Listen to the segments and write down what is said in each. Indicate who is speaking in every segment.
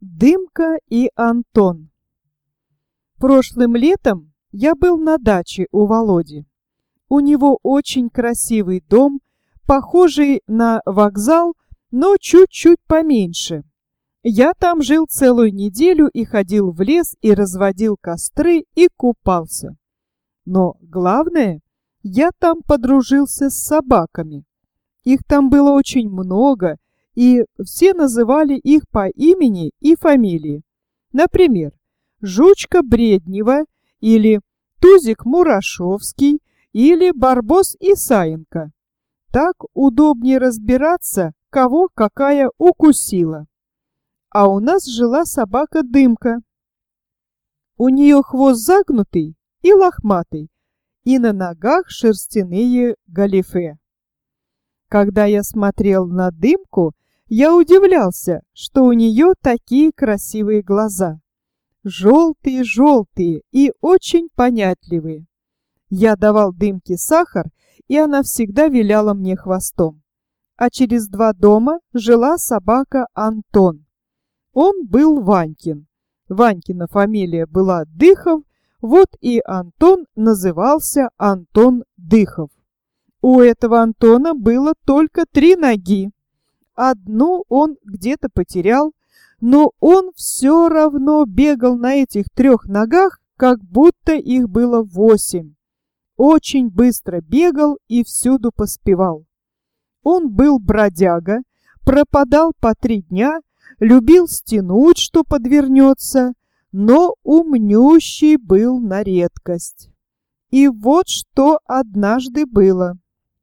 Speaker 1: Дымка и Антон. Прошлым летом я был на даче у Володи. У него очень красивый дом, похожий на вокзал, но чуть-чуть поменьше. Я там жил целую неделю и ходил в лес, и разводил костры, и купался. Но главное, я там подружился с собаками. Их там было очень много, и все называли их по имени и фамилии. Например, Жучка Бреднева или Тузик Мурашовский или Барбос Исаенко. Так удобнее разбираться, кого какая укусила. А у нас жила собака Дымка. У нее хвост загнутый и лохматый, и на ногах шерстяные галифе. Когда я смотрел на Дымку, я удивлялся, что у нее такие красивые глаза. Желтые-желтые и очень понятливые. Я давал Дымке сахар, и она всегда виляла мне хвостом. А через 2 дома жила собака Антон. Он был Ванькин. Ванькина фамилия была Дыхов, вот и Антон назывался Антон Дыхов. У этого Антона было только 3 ноги. Одну он где-то потерял, но он все равно бегал на этих 3 ногах, как будто их было 8. Очень быстро бегал и всюду поспевал. Он был бродяга, пропадал по 3 дня, любил стянуть, что подвернется, но умнющий был на редкость. И вот что однажды было.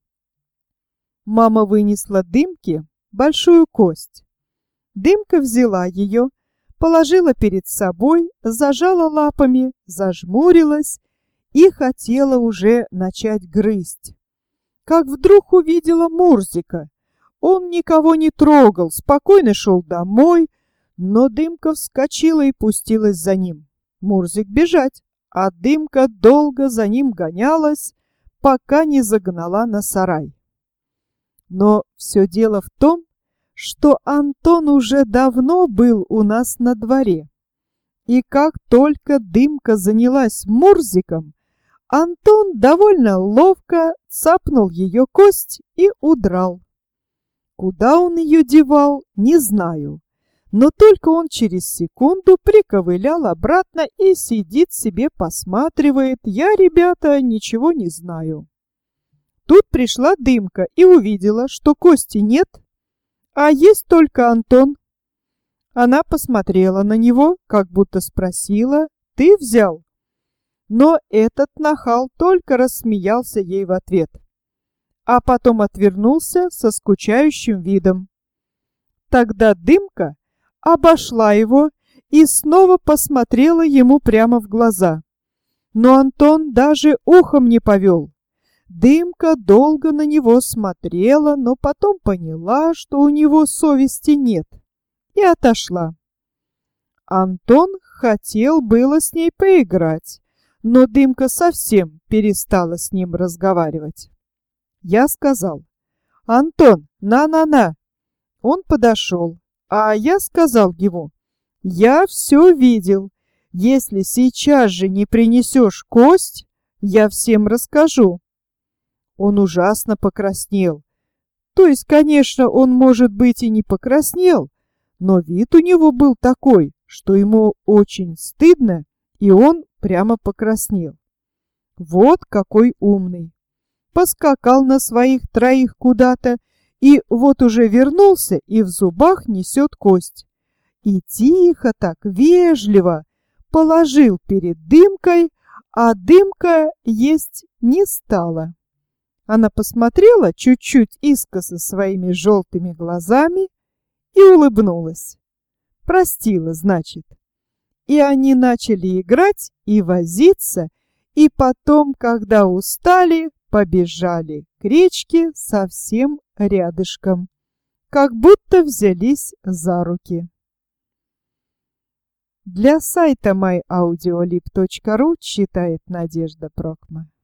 Speaker 1: Мама вынесла Дымке большую кость. Дымка взяла ее, положила перед собой, зажала лапами, зажмурилась и хотела уже начать грызть. Как вдруг увидела Мурзика. Он никого не трогал, спокойно шел домой, но Дымка вскочила и пустилась за ним. Мурзик бежать, а Дымка долго за ним гонялась, пока не загнала на сарай. Но все дело в том, что Антон уже давно был у нас на дворе. И как только Дымка занялась Мурзиком, Антон довольно ловко цапнул ее кость и удрал. Куда он ее девал, не знаю, но только он через секунду приковылял обратно и сидит себе посматривает. Я, ребята, ничего не знаю. Тут пришла Дымка и увидела, что кости нет, а есть только Антон. Она посмотрела на него, как будто спросила: «Ты взял?» Но этот нахал только рассмеялся ей в ответ, а потом отвернулся со скучающим видом. Тогда Дымка обошла его и снова посмотрела ему прямо в глаза. Но Антон даже ухом не повел. Дымка долго на него смотрела, но потом поняла, что у него совести нет, и отошла. Антон хотел было с ней поиграть, но Дымка совсем перестала с ним разговаривать. Я сказал: «Антон, на-на-на!» Он подошел, а я сказал ему: «Я все видел. Если сейчас же не принесешь кость, я всем расскажу». Он ужасно покраснел. То есть, конечно, он, может быть, и не покраснел, но вид у него был такой, что ему очень стыдно, и он прямо покраснел. Вот какой умный. Поскакал на своих 3 куда-то, и вот уже вернулся и в зубах несет кость. И тихо так, вежливо положил перед Дымкой, а Дымка есть не стала. Она посмотрела чуть-чуть искоса своими желтыми глазами и улыбнулась. Простила, значит. И они начали играть и возиться, и потом, когда устали, побежали к речке совсем рядышком, как будто взялись за руки. Для сайта myaudiolib.ru читает Надежда Прокма.